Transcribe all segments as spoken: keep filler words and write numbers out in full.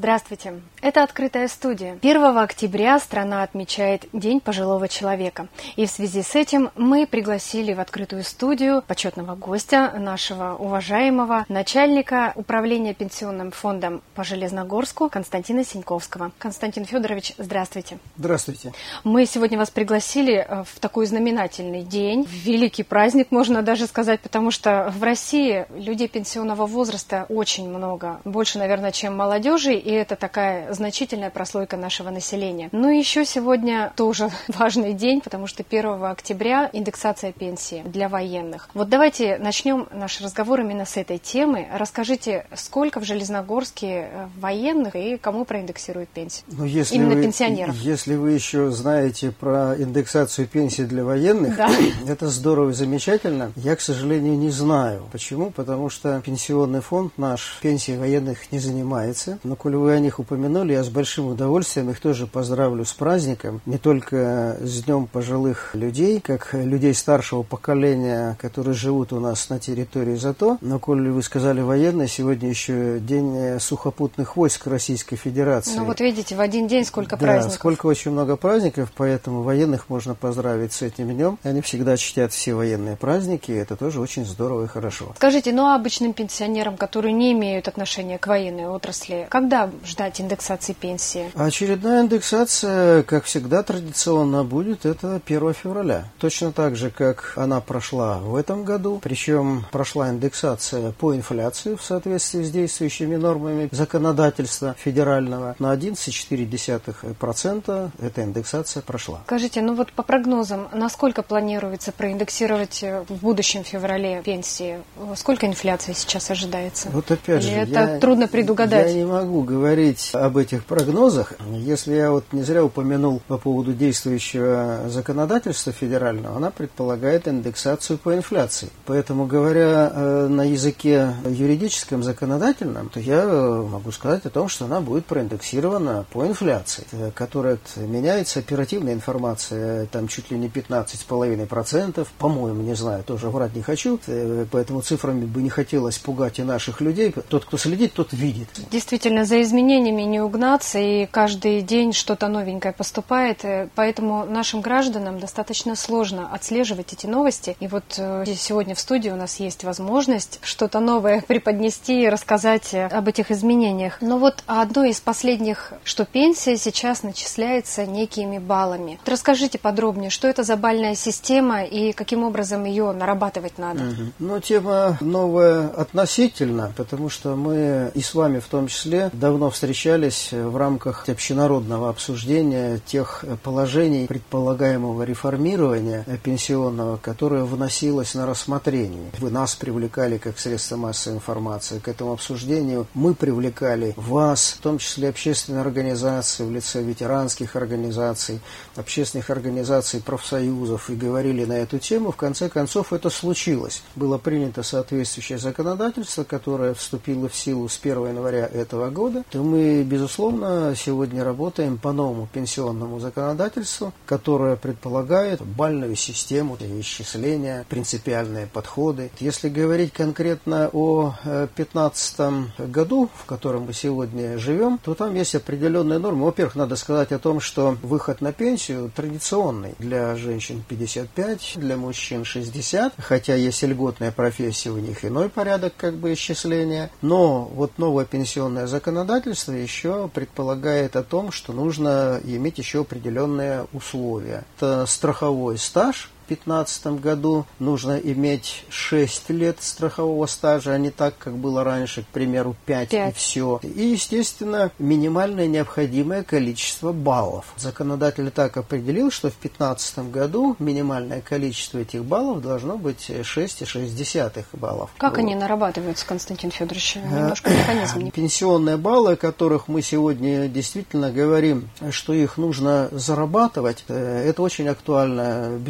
Здравствуйте! Это «Открытая студия». первого октября страна отмечает День пожилого человека. И в связи с этим мы пригласили в «Открытую студию» почетного гостя, нашего уважаемого начальника управления пенсионным фондом по Железногорску Константина Синьковского. Константин Федорович, здравствуйте! Здравствуйте! Мы сегодня вас пригласили в такой знаменательный день, в великий праздник, можно даже сказать, потому что в России людей пенсионного возраста очень много, больше, наверное, чем молодежи, и это такая значительная прослойка нашего населения. Ну и еще сегодня тоже важный день, потому что первого октября индексация пенсии для военных. Вот давайте начнем наш разговор именно с этой темы. Расскажите, сколько в Железногорске военных и кому проиндексируют пенсию? Ну, если именно вы, пенсионеров. Если вы еще знаете про индексацию пенсии для военных, да. Это здорово и замечательно. Я, к сожалению, не знаю. Почему? Потому что пенсионный фонд наш пенсией военных не занимается. Но, коли вы о них упомянули, я с большим удовольствием их тоже поздравлю с праздником. Не только с Днем пожилых людей, как людей старшего поколения, которые живут у нас на территории ЗАТО. Но, коли вы сказали военные, сегодня еще День сухопутных войск Российской Федерации. Ну вот видите, в один день сколько да, праздников. сколько очень много праздников, поэтому военных можно поздравить с этим днем. Они всегда чтят все военные праздники, и это тоже очень здорово и хорошо. Скажите, ну а обычным пенсионерам, которые не имеют отношения к военной отрасли, когда ждать индексации пенсии? Очередная индексация, как всегда, традиционно будет, это первого февраля. Точно так же, как она прошла в этом году. Причем прошла индексация по инфляции в соответствии с действующими нормами законодательства федерального. На одиннадцать целых четыре десятых процента эта индексация прошла. Скажите, ну вот по прогнозам, насколько планируется проиндексировать в будущем феврале пенсии? Сколько инфляции сейчас ожидается? Вот опять Или же, это я, трудно предугадать? Я не могу говорить об этих прогнозах. Если я вот не зря упомянул по поводу действующего законодательства федерального, она предполагает индексацию по инфляции. Поэтому, говоря э, на языке юридическом, законодательном, то я могу сказать о том, что она будет проиндексирована по инфляции, которая меняется. Оперативная информация, там чуть ли не пятнадцать целых пять десятых процента, по-моему, не знаю, тоже врать не хочу, поэтому цифрами бы не хотелось пугать и наших людей. Тот, кто следит, тот видит. Действительно, за изменениями не угнаться, и каждый день что-то новенькое поступает, поэтому нашим гражданам достаточно сложно отслеживать эти новости. И вот сегодня в студии у нас есть возможность что-то новое преподнести и рассказать об этих изменениях. Но вот одно из последних, что пенсия сейчас начисляется некими баллами. Вот расскажите подробнее, что это за бальная система и каким образом ее нарабатывать надо? Угу. Ну, тема новая относительно, потому что мы и с вами в том числе давно встречались в рамках общенародного обсуждения тех положений предполагаемого реформирования пенсионного, которое вносилось на рассмотрение. Вы нас привлекали как средство массовой информации к этому обсуждению. Мы привлекали вас, в том числе общественные организации в лице ветеранских организаций, общественных организаций, профсоюзов, и говорили на эту тему. В конце концов, это случилось. Было принято соответствующее законодательство, которое вступило в силу с первого января этого года. То мы, безусловно, сегодня работаем по новому пенсионному законодательству, которое предполагает бальную систему исчисления, принципиальные подходы. Если говорить конкретно о две тысячи пятнадцатом году, в котором мы сегодня живем, то там есть определенные нормы. Во-первых, надо сказать о том, что выход на пенсию традиционный. Для женщин пятьдесят пять, для мужчин шестьдесят, хотя есть льготная профессия, у них иной порядок как бы исчисления. Но вот новое пенсионное законодательство еще предполагает о том, что нужно иметь еще определенные условия. Это страховой стаж. В две тысячи пятнадцатом году нужно иметь шесть лет страхового стажа, а не так, как было раньше, к примеру, пять, пять. И все. И, естественно, минимальное необходимое количество баллов. Законодатель так определил, что в две тысячи пятнадцатом году минимальное количество этих баллов должно быть шесть целых шесть десятых баллов. Как вот. Они нарабатываются, Константин Федорович? Немножко механизм не... Пенсионные баллы, о которых мы сегодня действительно говорим, что их нужно зарабатывать, это очень актуально, безусловно,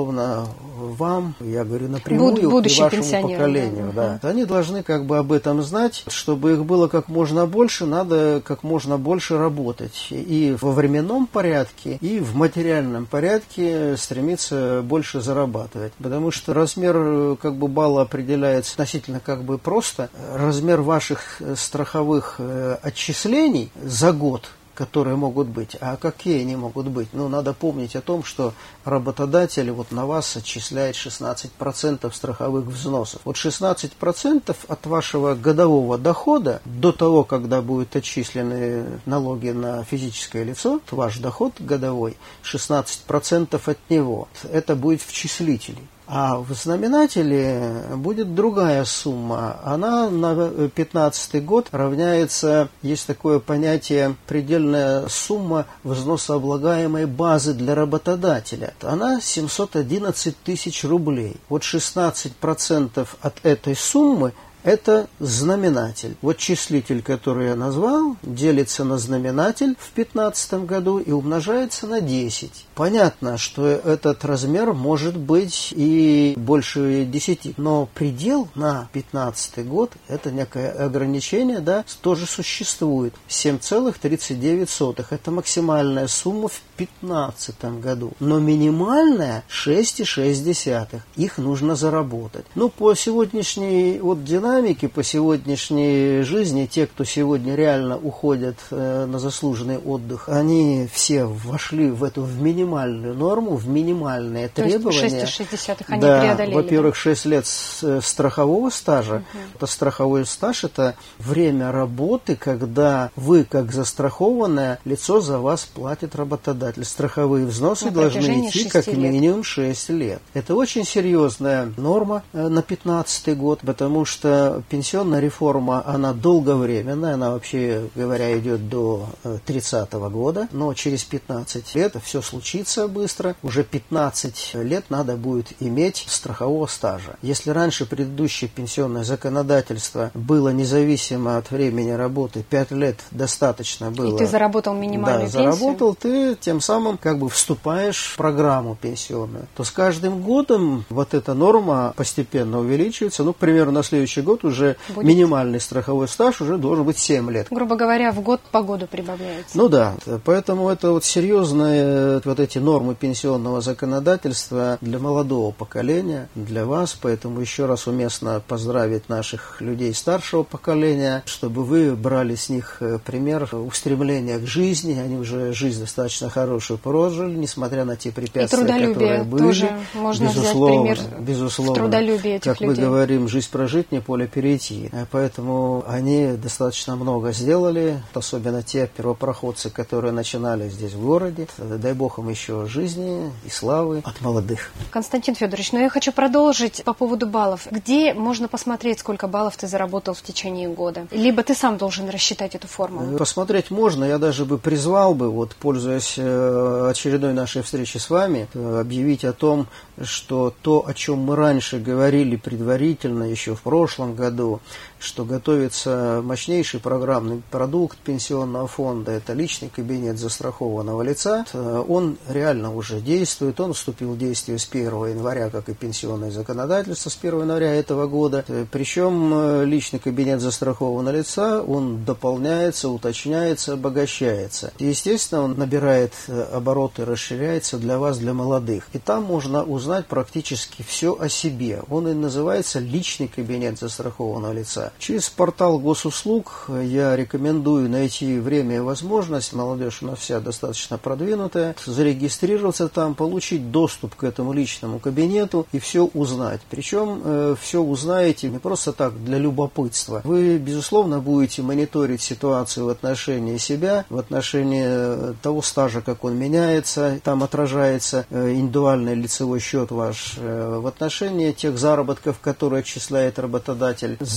безусловно, вам, я говорю напрямую, Буд- и вашему поколению. Да. Да. Они должны как бы об этом знать. Чтобы их было как можно больше, надо как можно больше работать. И во временном порядке, и в материальном порядке стремиться больше зарабатывать. Потому что размер как бы балла определяется относительно как бы просто. Размер ваших страховых отчислений за год, которые могут быть. А какие они могут быть? Ну, надо помнить о том, что работодатель вот на вас отчисляет шестнадцать процентов страховых взносов. Вот шестнадцать процентов от вашего годового дохода до того, когда будут отчислены налоги на физическое лицо, ваш доход годовой, шестнадцать процентов от него. Это будет в числителе. А в знаменателе будет другая сумма. Она на пятнадцатый год равняется, есть такое понятие, предельная сумма взносооблагаемой базы для работодателя. Она семьсот одиннадцать тысяч рублей. Вот шестнадцать процентов от этой суммы – это знаменатель. Вот числитель, который я назвал, делится на знаменатель в пятнадцатом году и умножается на десять. Понятно, что этот размер может быть и больше десяти, но предел на пятнадцатый год, это некое ограничение, да, тоже существует. семь целых тридцать девять сотых. Это максимальная сумма в пятнадцатом году. Но минимальная шесть целых шесть десятых. Их нужно заработать. Ну, по сегодняшней вот динамике, по сегодняшней жизни, те, кто сегодня реально уходят э, на заслуженный отдых, они все вошли в эту в минимальную норму, в минимальные То требования. шесть целых шесть десятых они да, преодолели. Во-первых, шесть лет страхового стажа. Угу. Это страховой стаж, это время работы, когда вы, как застрахованное лицо, за вас платит работодатель. Страховые взносы на должны идти как лет. минимум шесть лет. Это очень серьезная норма на пятнадцатый год, потому что пенсионная реформа, она долговременная, она вообще говоря идет до тридцатого года, но через пятнадцать лет все случится быстро. Уже пятнадцать лет надо будет иметь страхового стажа. Если раньше предыдущее пенсионное законодательство было независимо от времени работы, пять лет достаточно было. И ты заработал минимальную да, пенсию? заработал, ты тем самым как бы вступаешь в программу пенсионную. То с каждым годом вот эта норма постепенно увеличивается. Ну, к примеру, на следующий год уже будет. Минимальный страховой стаж уже должен быть семь лет. Грубо говоря, в год по году прибавляется. Ну да, поэтому это вот серьезные вот эти нормы пенсионного законодательства для молодого поколения, для вас. Поэтому еще раз уместно поздравить наших людей старшего поколения, чтобы вы брали с них пример устремления к жизни. Они уже жизнь достаточно хорошую прожили, несмотря на те препятствия, которые были. Тоже можно безусловно, взять пример безусловно, в трудолюбии этих как людей. мы говорим, жизнь прожить, не поле перейти. Поэтому они достаточно много сделали, особенно те первопроходцы, которые начинали здесь в городе. Дай Бог им еще жизни и славы от молодых. Константин Федорович, ну я хочу продолжить по поводу баллов. Где можно посмотреть, сколько баллов ты заработал в течение года? Либо ты сам должен рассчитать эту формулу? Посмотреть можно. Я даже бы призвал бы, вот, пользуясь очередной нашей встречей с вами, объявить о том, что то, о чем мы раньше говорили предварительно, еще в прошлом году, что готовится мощнейший программный продукт пенсионного фонда, это личный кабинет застрахованного лица. Он реально уже действует, он вступил в действие с первого января, как и пенсионное законодательство с первого января этого года. Причем личный кабинет застрахованного лица, он дополняется, уточняется, обогащается. Естественно, он набирает обороты, расширяется для вас, для молодых. И там можно узнать практически все о себе. Он и называется личный кабинет застрахованного лица. Через портал госуслуг я рекомендую найти время и возможность, молодежь у нас вся достаточно продвинутая, зарегистрироваться там, получить доступ к этому личному кабинету и все узнать. Причем э, все узнаете не просто так, для любопытства. Вы, безусловно, будете мониторить ситуацию в отношении себя, в отношении того стажа, как он меняется, там отражается э, индивидуальный лицевой счет ваш, э, в отношении тех заработков, которые отчисляет работодатель за вас.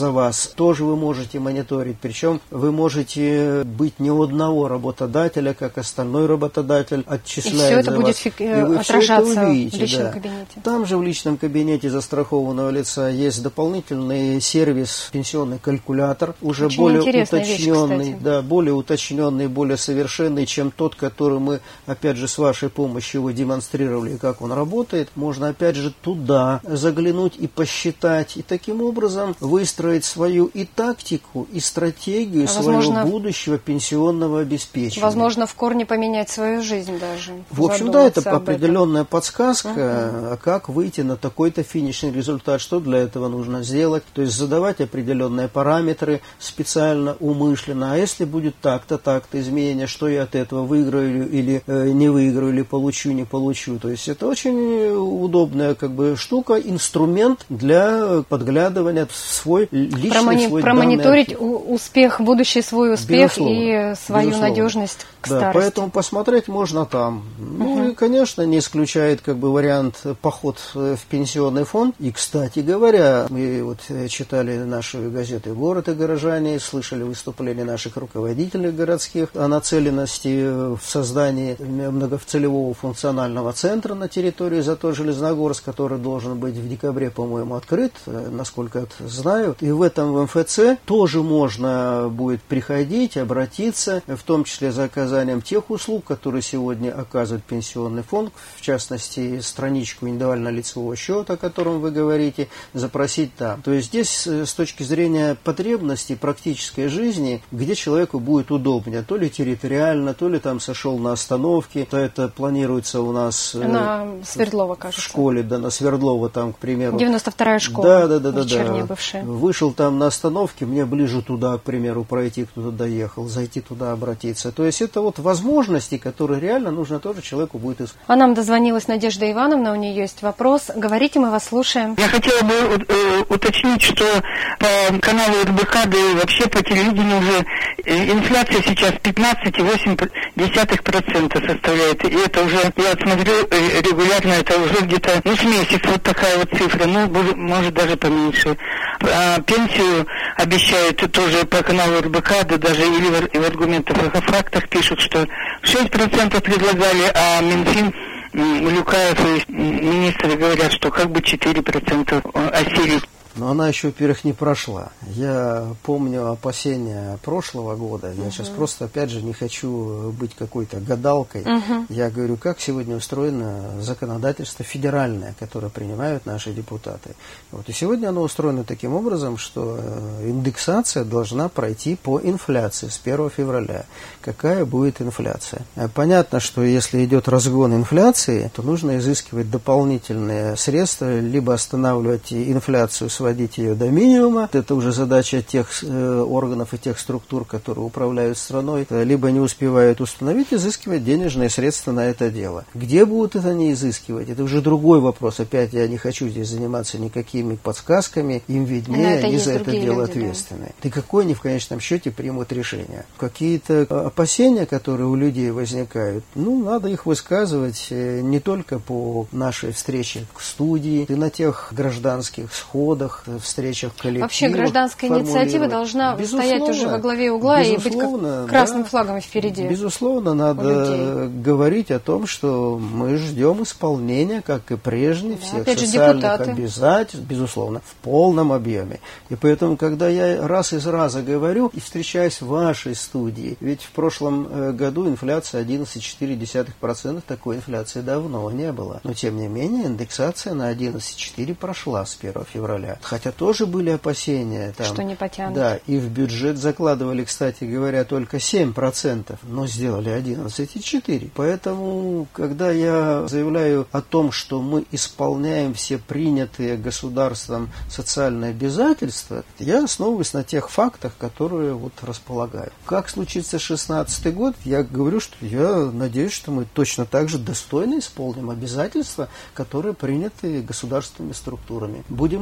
вас тоже вы можете мониторить. Причем вы можете быть не у одного работодателя, как остальной работодатель отчисляет. И все это за будет вас. фик... И вы отражаться все это увидите, в личном да. кабинете. Там же в личном кабинете застрахованного лица есть дополнительный сервис, пенсионный калькулятор, уже Очень более вещь, уточненный, кстати. да, более уточненный, более совершенный, чем тот, который мы, опять же, с вашей помощью его демонстрировали, как он работает. Можно, опять же, туда заглянуть и посчитать, и таким образом выстроить свою и тактику, и стратегию Возможно, своего будущего пенсионного обеспечения. Возможно, в корне поменять свою жизнь даже. В общем, да, это об определенная этом. подсказка, Uh-huh. как выйти на такой-то финишный результат, что для этого нужно сделать. То есть задавать определенные параметры специально, умышленно. А если будет так-то, так-то изменения, что я от этого выиграю или э, не выиграю, или получу, не получу. То есть это очень удобная как бы штука, инструмент для подглядывания в свой личный Промони- свой Промониторить успех, будущий свой успех Безусловно. и свою Безусловно. надежность к Да, старости. поэтому посмотреть можно там. Ну Угу. и, конечно, не исключает как бы вариант поход в пенсионный фонд. И, кстати говоря, мы вот читали наши газеты «Город» и «Горожане», слышали выступления наших руководителей городских о нацеленности в создании многоцелевого функционального центра на территории Затор Железногорск, который должен быть в декабре, по-моему, открыт, насколько я знаю. И в этом в эм эф цэ тоже можно будет приходить, обратиться, в том числе за оказанием тех услуг, которые сегодня оказывает пенсионный фонд, в частности, страничку индивидуального лицевого счета, о котором вы говорите, запросить там. То есть здесь с точки зрения потребностей практической жизни, где человеку будет удобнее, то ли территориально, то ли там сошел на остановке, то это планируется у нас на Свердлова, кажется. В школе, да, на Свердлова там, к примеру. девяносто вторая школа. Да, да, да, да, вечерняя да. бывшая. Вышел там на остановке, мне ближе туда, к примеру, пройти, кто туда доехал, зайти туда, обратиться. То есть это вот возможности, которые реально нужно тоже человеку будет искать. А нам дозвонилась Надежда Ивановна, у нее есть вопрос. Говорите, мы вас слушаем. Я хотела бы э, уточнить, что по каналу эр бэ ка, да и вообще по телевидению уже инфляция сейчас пятнадцать целых восемь десятых процента составляет. И это уже, я смотрю э, регулярно, это уже где-то, ну, с месяц вот такая вот цифра, ну, может даже поменьше. А пенсию обещают тоже по каналу эр бэ ка, да даже или в, в аргументах и фактах пишут, что шесть процентов предлагали, а Минфин, Улюкаев и министры говорят, что как бы четыре процента осилить. Но она еще, во-первых, не прошла. Я помню опасения прошлого года. Я uh-huh. сейчас просто, опять же, не хочу быть какой-то гадалкой. Uh-huh. Я говорю, как сегодня устроено законодательство федеральное, которое принимают наши депутаты. Вот. И сегодня оно устроено таким образом, что индексация должна пройти по инфляции с первого февраля. Какая будет инфляция? Понятно, что если идет разгон инфляции, то нужно изыскивать дополнительные средства, либо останавливать инфляцию, сводить ее до минимума. Это уже задача тех э, органов и тех структур, которые управляют страной, либо не успевают установить, изыскивать денежные средства на это дело. Где будут это не изыскивать? Это уже другой вопрос. Опять я не хочу здесь заниматься никакими подсказками. Им виднее, они за это дело люди, ответственны. Да. И какое они в конечном счете примут решение? Какие-то опасения, которые у людей возникают, ну, надо их высказывать не только по нашей встрече в студии, и на тех гражданских сходах, встречах коллективов. Вообще гражданская инициатива должна безусловно, стоять уже во главе угла и быть как красным да, флагом впереди. Безусловно, надо говорить о том, что мы ждем исполнения, как и прежде, да, всех социальных обязательств, безусловно, в полном объеме. И поэтому, когда я раз из раза говорю и встречаюсь в вашей студии, ведь в прошлом году инфляция одиннадцать целых четыре десятых процента, такой инфляции давно не было. Но, тем не менее, индексация на одиннадцать целых четыре десятых прошла с первого февраля. Хотя тоже были опасения. Там, что не потянут. Да, и в бюджет закладывали, кстати говоря, только семь процентов, но сделали одиннадцать целых четыре десятых. Поэтому, когда я заявляю о том, что мы исполняем все принятые государством социальные обязательства, я основываюсь на тех фактах, которые вот располагаю. Как случится шестнадцатый год, я говорю, что я надеюсь, что мы точно так же достойно исполним обязательства, которые приняты государственными структурами. Будем ждать.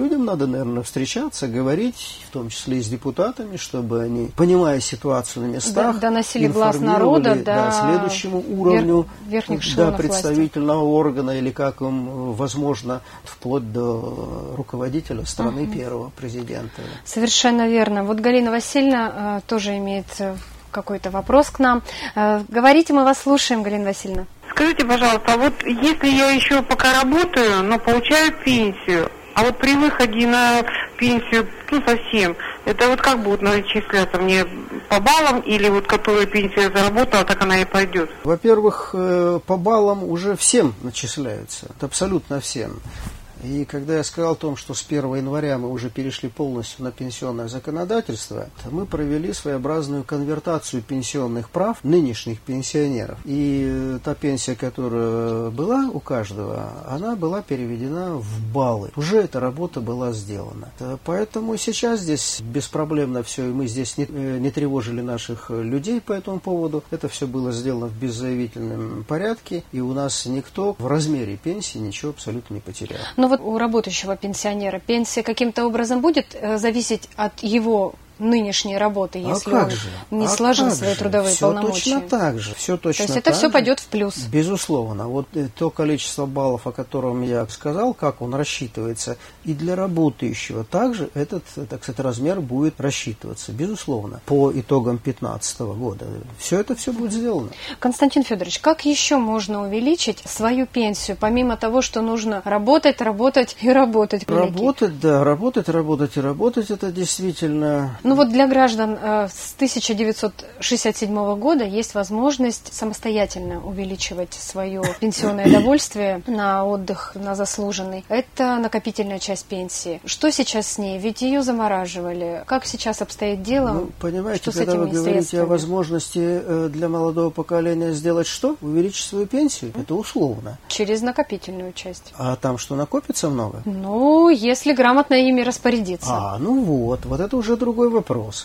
людям надо, наверное, встречаться, говорить, в том числе и с депутатами, чтобы они, понимая ситуацию на местах, да, доносили глаз народа до да, следующему уровню вер, верхних да, представительного власти. Органа, или как им возможно, вплоть до руководителя страны, угу. первого президента. Совершенно верно. Вот Галина Васильевна э, тоже имеет какой-то вопрос к нам. Э, говорите, мы вас слушаем, Галина Васильевна. Скажите, пожалуйста, а вот если я еще пока работаю, но получаю пенсию, а вот при выходе на пенсию, ну, совсем, это вот как будет начисляться мне по баллам, или вот которую пенсию я заработала, так она и пойдет? Во-первых, по баллам уже всем начисляются, это абсолютно всем. И когда я сказал о том, что с первого января мы уже перешли полностью на пенсионное законодательство, то мы провели своеобразную конвертацию пенсионных прав нынешних пенсионеров. И та пенсия, которая была у каждого, она была переведена в баллы. Уже эта работа была сделана. Поэтому сейчас здесь беспроблемно все, и мы здесь не, не тревожили наших людей по этому поводу. Это все было сделано в беззаявительном порядке, и у нас никто в размере пенсии ничего абсолютно не потерял. Вот у работающего пенсионера пенсия каким-то образом будет зависеть от его нынешней работы, если а он же? не а сложил свои же? трудовые все полномочия? Точно так же. Все точно То есть это так все же. пойдет в плюс? Безусловно. Вот то количество баллов, о котором я сказал, как он рассчитывается, и для работающего также этот, так сказать, размер будет рассчитываться. Безусловно. По итогам две тысячи пятнадцатого года. Все это все будет сделано. Константин Федорович, как еще можно увеличить свою пенсию, помимо того, что нужно работать, работать и работать? Работать, да. Работать, работать и работать. Это действительно... Ну вот для граждан э, с тысяча девятьсот шестьдесят седьмого года есть возможность самостоятельно увеличивать свое пенсионное довольствие на отдых, на заслуженный. Это накопительная часть пенсии. Что сейчас с ней? Ведь ее замораживали. Как сейчас обстоит дело? Ну, понимаете, что с когда этими вы говорите средствами? о возможности э, для молодого поколения сделать что? Увеличить свою пенсию? Это условно. Через накопительную часть. А там что, накопится много? Ну, если грамотно ими распорядиться. А, ну вот, вот это уже другой вопрос.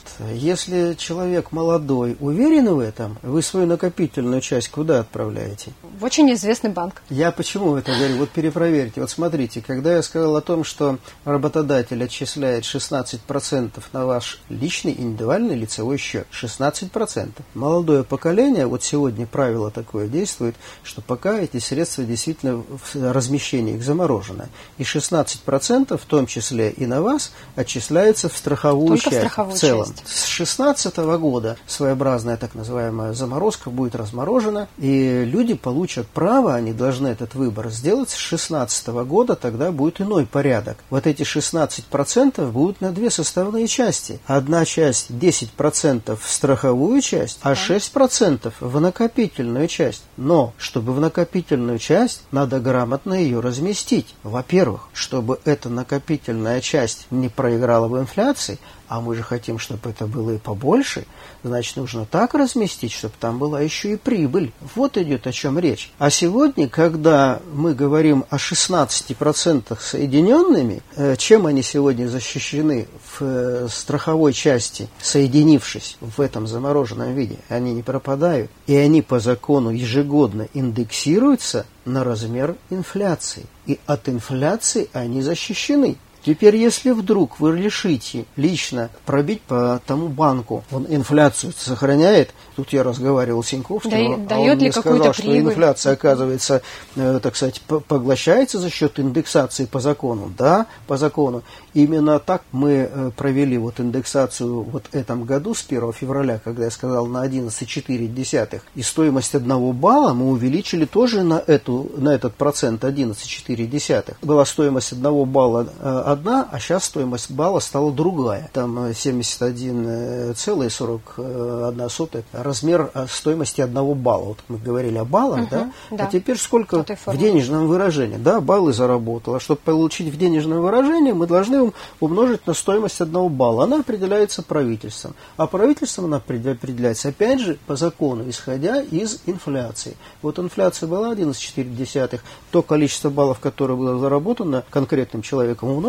Если человек молодой, уверен в этом, вы свою накопительную часть куда отправляете? В очень известный банк. Я почему это говорю? Вот перепроверьте. Вот смотрите, когда я сказал о том, что работодатель отчисляет шестнадцать процентов на ваш личный индивидуальный лицевой счет, шестнадцать процентов. Молодое поколение, вот сегодня правило такое действует, что пока эти средства действительно в размещении их заморожено. И шестнадцать процентов, в том числе и на вас, отчисляется в страховую Только часть. В страховую в целом. часть. С шестнадцатого года своеобразная так называемая заморозка будет разморожена, и люди получат право, они должны этот выбор сделать с шестнадцатого года, тогда будет иной порядок. Вот эти шестнадцать процентов будут на две составные части. Одна часть десять процентов в страховую часть, а шесть процентов в накопительную часть. Но, чтобы в накопительную часть, надо грамотно ее разместить. Во-первых, чтобы эта накопительная часть не проиграла в инфляции, а мы же хотим, чтобы это было и побольше, значит, нужно так разместить, чтобы там была еще и прибыль. Вот идет о чем речь. А сегодня, когда мы говорим о шестнадцати процентах соединенными, чем они сегодня защищены в страховой части, соединившись в этом замороженном виде, они не пропадают, и они по закону ежегодно индексируются на размер инфляции. И от инфляции они защищены. Теперь, если вдруг вы решите лично пробить по тому банку, он инфляцию сохраняет, тут я разговаривал с Синьковским, да, а он мне сказал, что инфляция, оказывается, э, так сказать, поглощается за счет индексации по закону. Да, по закону. Именно так мы э, провели вот индексацию вот в этом году с первого февраля, когда я сказал на одиннадцать целых четыре десятых. И стоимость одного балла мы увеличили тоже на, эту, на этот процент одиннадцать целых четыре десятых. Была стоимость одного балла э, одна, а сейчас стоимость балла стала другая. Там семьдесят один целых сорок одна сотая размер стоимости одного балла. Вот мы говорили о баллах, угу, да? да? А теперь сколько в денежном выражении? Да, баллы заработал. А чтобы получить в денежном выражении, мы должны умножить на стоимость одного балла. Она определяется правительством. А правительством она определяется, опять же, по закону, исходя из инфляции. Вот инфляция была одиннадцать целых четыре десятых. То количество баллов, которое было заработано конкретным человеком, умножить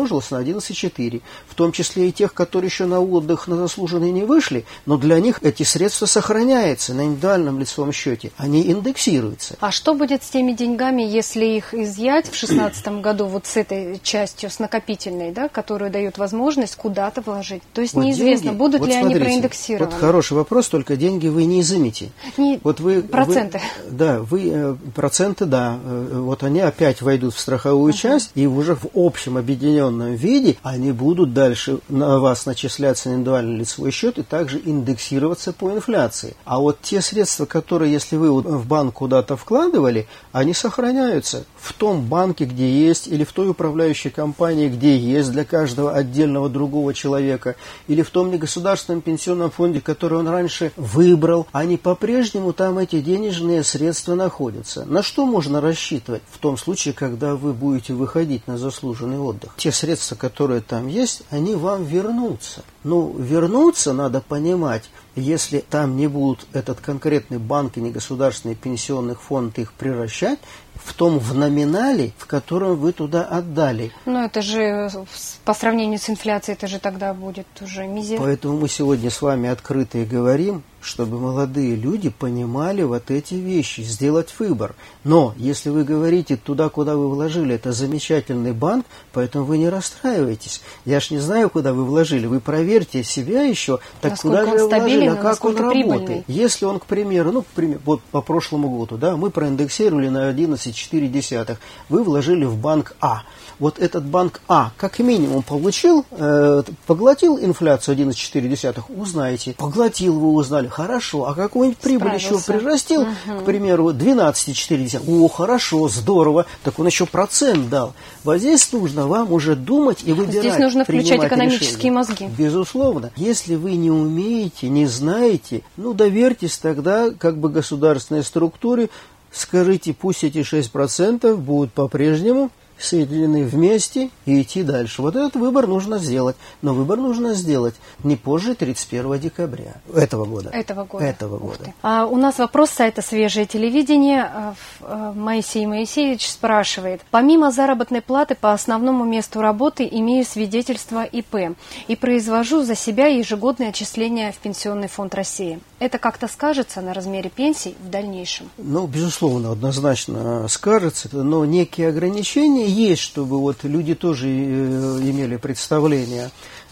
умножилось на одиннадцать целых четыре десятых. В том числе и тех, которые еще на отдых на заслуженный не вышли, но для них эти средства сохраняются на индивидуальном лицевом счете. Они индексируются. А что будет с теми деньгами, если их изъять в две тысячи шестнадцатом году вот с этой частью, с накопительной, да, которую дает возможность куда-то вложить? То есть вот неизвестно, деньги, будут вот ли смотрите, они проиндексированы. Вот хороший вопрос, только деньги вы не изымете. Не, вот вы, проценты. Вы, да, вы, проценты, да. Вот они опять войдут в страховую uh-huh. часть, и уже в общем объединенном виде они будут дальше на вас начисляться на индивидуальный лицевой счет и также индексироваться по инфляции. А вот те средства, которые, если вы в банк куда-то вкладывали, они сохраняются в том банке, где есть, или в той управляющей компании, где есть для каждого отдельного другого человека, или в том негосударственном пенсионном фонде, который он раньше выбрал, они по-прежнему там эти денежные средства находятся. На что можно рассчитывать в том случае, когда вы будете выходить на заслуженный отдых? Те средства, которые там есть, они вам вернутся. Ну, вернуться надо понимать, если там не будут этот конкретный банк и негосударственный пенсионный фонд их превращать, в том в номинале, в котором вы туда отдали. Но это же по сравнению с инфляцией, это же тогда будет уже мизер. Поэтому мы сегодня с вами открыто и говорим, чтобы молодые люди понимали вот эти вещи, сделать выбор. Но если вы говорите, туда, куда вы вложили, это замечательный банк, поэтому вы не расстраивайтесь. Я ж не знаю, куда вы вложили. Вы проверьте себя еще, так насколько куда же вы вложили, а как он работает. Прибыльный. Если он, к примеру, ну, к примеру, вот по прошлому году, да, мы проиндексировали на одиннадцать целых четыре десятых, вы вложили в банк А. Вот этот банк А как минимум получил, э, поглотил инфляцию одиннадцать целых четыре десятых, узнаете. Поглотил, вы узнали, хорошо. А какую-нибудь прибыль еще прирастил, угу. к примеру, двенадцать целых четыре десятых. О, хорошо, здорово. Так он еще процент дал. Вот здесь нужно вам уже думать и выбирать. Здесь нужно включать экономические решения. Мозги. Безусловно. Если вы не умеете, не знаете, ну, доверьтесь тогда как бы государственной структуре, скажите, пусть эти шесть процентов будут по-прежнему соединены вместе и идти дальше. Вот этот выбор нужно сделать. Но выбор нужно сделать не позже тридцать первого декабря этого года. Этого года. Этого года. А, у нас вопрос с сайта «Свежее телевидение». Моисей Моисеевич спрашивает. Помимо заработной платы по основному месту работы имею свидетельство И П и произвожу за себя ежегодное отчисление в Пенсионный фонд России. Это как-то скажется на размере пенсий в дальнейшем? Ну, безусловно, однозначно скажется, но некие ограничения есть, чтобы вот люди тоже имели представление,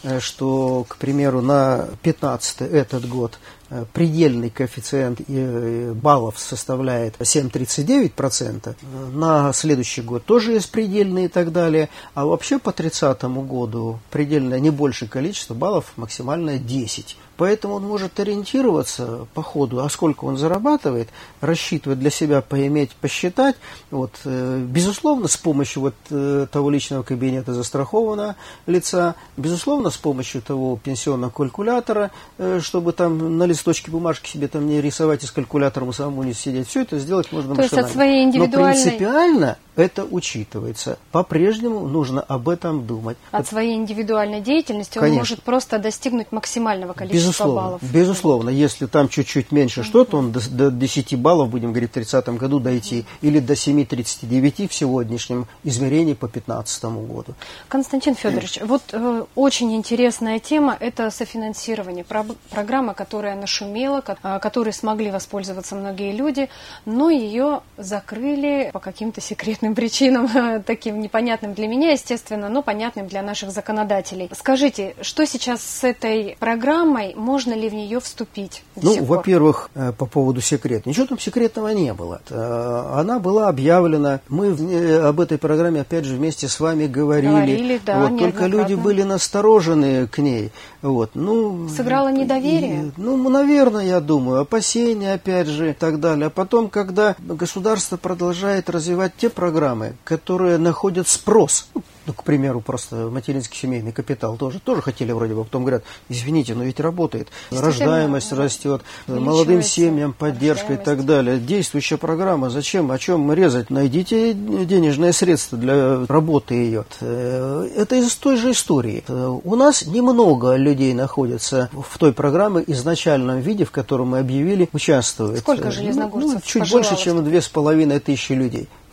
что, к примеру, на пятнадцатый этот год предельный коэффициент баллов составляет семь целых тридцать девять сотых процента, на следующий год тоже есть предельные и так далее, а вообще по тридцатому году предельное не большее количество баллов, максимальное десять. Поэтому он может ориентироваться по ходу, а сколько он зарабатывает, рассчитывать для себя, поиметь, посчитать. Вот, э, безусловно, с помощью вот, э, того личного кабинета застрахованного лица, безусловно, с помощью того пенсионного калькулятора, э, чтобы там на листочке бумажки себе там не рисовать и с калькулятором самому не сидеть. Все это сделать можно То машинально. Есть от своей индивидуальной... Но принципиально это учитывается. По-прежнему нужно об этом думать. От вот. своей индивидуальной деятельности Конечно. Он может просто достигнуть максимального количества безусловно, баллов. Безусловно. Если там чуть-чуть меньше mm-hmm. что-то, он до, до десяти баллов, будем говорить, в тридцатом году дойти, mm-hmm. или до семи целых тридцати девяти в сегодняшнем измерении по пятнадцатому году. Константин Федорович, вот э, очень интересная тема – это софинансирование. Про, программа, которая нашумела, ко, э, которой смогли воспользоваться многие люди, но ее закрыли по каким-то секретным причинам, э, таким непонятным для меня, естественно, но понятным для наших законодателей. Скажите, что сейчас с этой программой, можно ли в нее вступить? Ну, во-первых, э, по поводу секрета. Ничего там секретного не было. Э, она была объявлена, мы в, э, об этой программе, опять же, вместе с вами говорили. Говорили, да, вот, только люди были насторожены к ней. Вот, ну, сыграло недоверие? И, ну, наверное, я думаю, опасения, опять же, и так далее. А потом, когда государство продолжает развивать те программы, которые находят спрос, ну, к примеру, просто материнский семейный капитал тоже, тоже хотели вроде бы, потом говорят, извините, но ведь работает, рождаемость растет, молодым семьям поддержка и так далее. Действующая программа, зачем, о чем резать? Найдите денежные средства для работы ее. Это из той же истории. У нас немного людей находится в той программе изначальном виде, в котором мы объявили, участвует. Сколько железногорцев? Ну, чуть больше, чем две с половиной тысячи людей.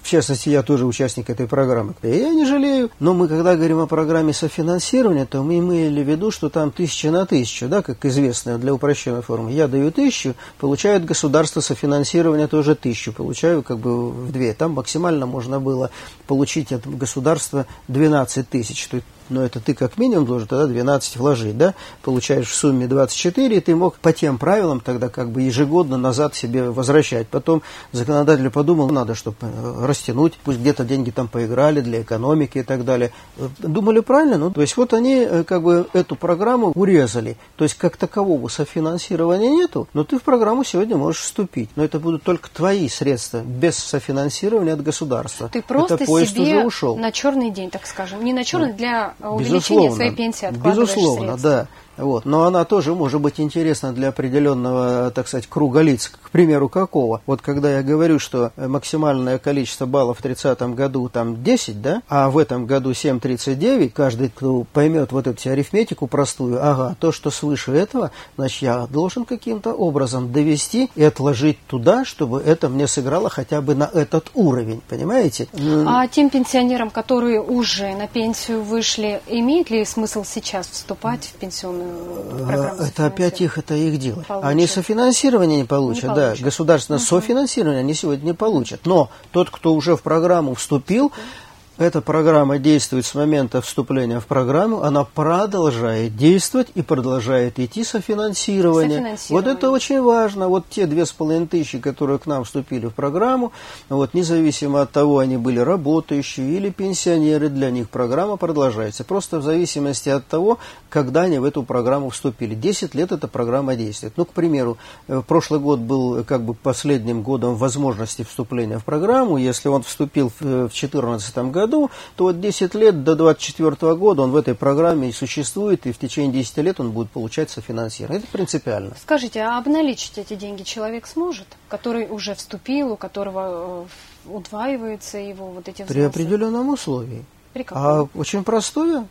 В частности, я тоже участник этой программы. Я не жалею, но мы, когда говорим о программе софинансирования, то мы имели в виду, что там тысяча на тысячу, да, как известно, для упрощенной формы. Я даю тысячу, получает государство софинансирования тоже тысячу, получаю как бы в две. Там максимально можно было получить от государства двенадцать тысяч. Но это ты как минимум должен тогда двенадцать вложить, да? Получаешь в сумме двадцать четыре, и ты мог по тем правилам тогда как бы ежегодно назад себе возвращать. Потом законодатель подумал, надо, чтобы растянуть, пусть где-то деньги там поиграли для экономики и так далее. Думали правильно? Ну, то есть вот они как бы эту программу урезали. То есть как такового софинансирования нету, но ты в программу сегодня можешь вступить. Но это будут только твои средства, без софинансирования от государства. Ты просто это поезд себе уже ушел. На черный день, так скажем. Не на черный, для увеличения Безусловно, своей пенсии откладываешь безусловно, средства. Да. Вот. Но она тоже может быть интересна для определенного, так сказать, круга лиц. К примеру, какого? Вот когда я говорю, что максимальное количество баллов в тридцатом году там десять, да, а в этом году семь целых тридцать девять, каждый, кто поймет вот эту арифметику простую, ага, то, что свыше этого, значит, я должен каким-то образом довести и отложить туда, чтобы это мне сыграло хотя бы на этот уровень, понимаете? А тем пенсионерам, которые уже на пенсию вышли, имеет ли смысл сейчас вступать в пенсионную программу? Это опять их, это их дело. Получат. Они софинансирование не получат, не да, получат. государственное угу. софинансирование они сегодня не получат. Но тот, кто уже в программу вступил, эта программа действует с момента вступления в программу, она продолжает действовать и продолжает идти софинансирование. софинансирование. Вот это очень важно. Вот те две с половиной тысячи, которые к нам вступили в программу, вот, независимо от того, они были работающие или пенсионеры, для них программа продолжается. Просто в зависимости от того, когда они в эту программу вступили. десять лет эта программа действует. Ну, к примеру, прошлый год был как бы последним годом возможности вступления в программу. Если он вступил в две тысячи четырнадцатом году, то вот десять лет до двадцать четвёртого года он в этой программе и существует, и в течение десяти лет он будет получать софинансирование. Это принципиально. Скажите, а обналичить эти деньги человек сможет, который уже вступил, у которого удваивается его вот эти взносы? При определенном условии. При каком? А очень простое.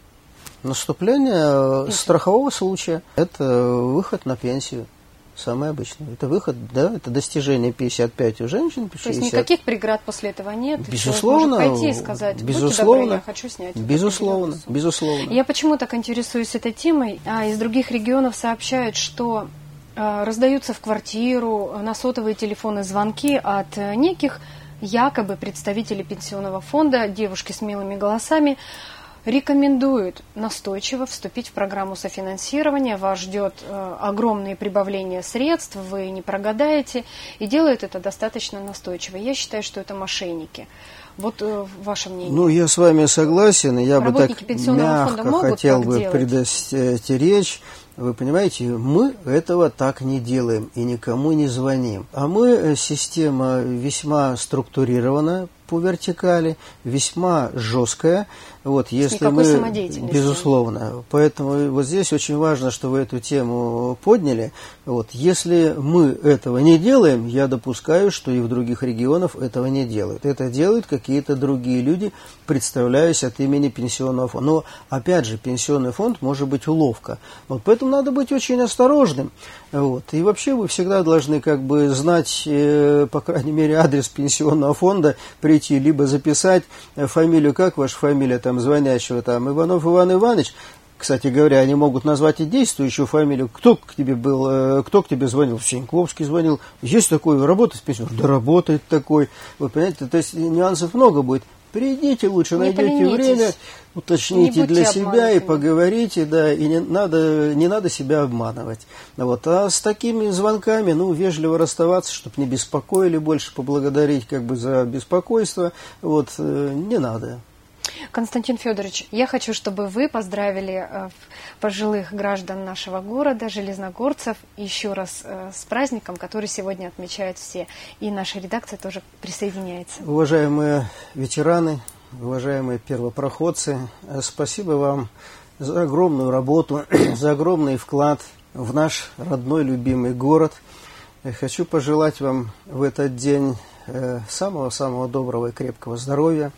Наступление Пенсия. страхового случая. Это выход на пенсию. Самый обычный. Это выход, да, это достижение пятьдесят пять у женщин, пятьдесят. шестьдесят. То есть никаких преград после этого нет? Безусловно. Человек может пойти и сказать, безусловно, будьте добры, я хочу снять. Безусловно, безусловно. Я почему так интересуюсь этой темой? А из других регионов сообщают, что э, раздаются в квартиру на сотовые телефоны звонки от э, неких якобы представителей пенсионного фонда, девушки с милыми голосами, рекомендуют настойчиво вступить в программу софинансирования. Вас ждет э, огромные прибавления средств, вы не прогадаете, и делают это достаточно настойчиво. Я считаю, что это мошенники. Вот э, ваше мнение. Ну, я с вами согласен, я бы так мягко хотел бы делать? предостеречь. Вы понимаете, мы этого так не делаем и никому не звоним. А мы, система весьма структурированная по вертикали, весьма жесткая. Вот, если мы, безусловно. Поэтому вот здесь очень важно, что вы эту тему подняли. Вот, если мы этого не делаем, я допускаю, что и в других регионах этого не делают. Это делают какие-то другие люди, представляясь от имени пенсионного фонда. Но, опять же, пенсионный фонд может быть уловка. Вот, поэтому надо быть очень осторожным. Вот. И вообще вы всегда должны как бы знать, э, по крайней мере, адрес пенсионного фонда, прийти, либо записать фамилию, как ваша фамилия там звонящего, там Иванов Иван Иванович. Кстати говоря, они могут назвать и действующую фамилию. Кто к тебе был, э, кто к тебе звонил? Синьковский звонил. Есть такой, работает с пенсионером? Да работает такой. Вы понимаете, то есть нюансов много будет. Придите лучше, не найдете поленитесь. Время, уточните для себя и поговорите, да, и не надо, не надо себя обманывать. Вот. А с такими звонками, ну, вежливо расставаться, чтобы не беспокоили больше, поблагодарить как бы за беспокойство, вот, не надо. Константин Федорович, я хочу, чтобы вы поздравили э, пожилых граждан нашего города, железногорцев, еще раз э, с праздником, который сегодня отмечают все. И наша редакция тоже присоединяется. Уважаемые ветераны, уважаемые первопроходцы, спасибо вам за огромную работу, за огромный вклад в наш родной любимый город. Я хочу пожелать вам в этот день самого-самого доброго и крепкого здоровья.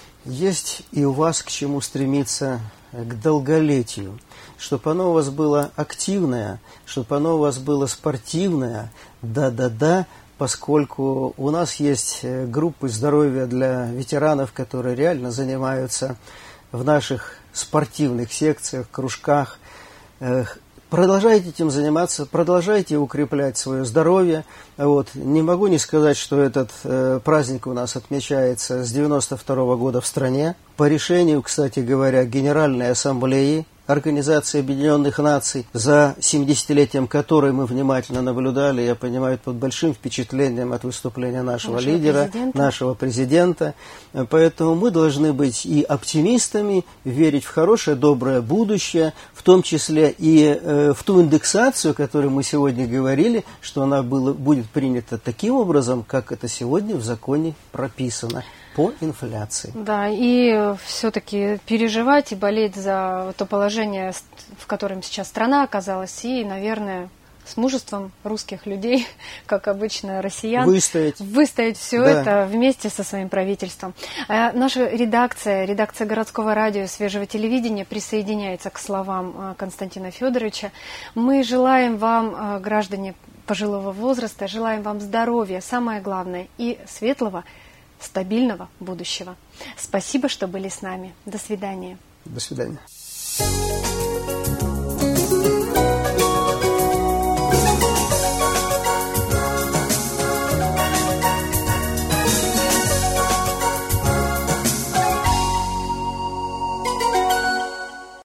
Есть и у вас к чему стремиться, к долголетию, чтобы оно у вас было активное, чтобы оно у вас было спортивное, да-да-да, поскольку у нас есть группы здоровья для ветеранов, которые реально занимаются в наших спортивных секциях, кружках. Продолжайте этим заниматься, продолжайте укреплять свое здоровье. Вот. Не могу не сказать, что этот э, праздник у нас отмечается с девяносто второго года в стране. По решению, кстати говоря, Генеральной Ассамблеи Организации Объединенных Наций, за семидесятилетием которой мы внимательно наблюдали, я понимаю, под большим впечатлением от выступления нашего, нашего лидера, президента. нашего президента. Поэтому мы должны быть и оптимистами, верить в хорошее, доброе будущее, в том числе и э, в ту индексацию, о которой мы сегодня говорили, что она было, будет принята таким образом, как это сегодня в законе прописано. По инфляции. Да, и все-таки переживать и болеть за то положение, в котором сейчас страна оказалась, и, наверное, с мужеством русских людей, как обычно россиян, выстоять, выстоять все да. это вместе со своим правительством. А наша редакция, редакция городского радио и свежего телевидения присоединяется к словам Константина Федоровича. Мы желаем вам, граждане пожилого возраста, желаем вам здоровья, самое главное, и светлого, стабильного будущего. Спасибо, что были с нами. До свидания. До свидания.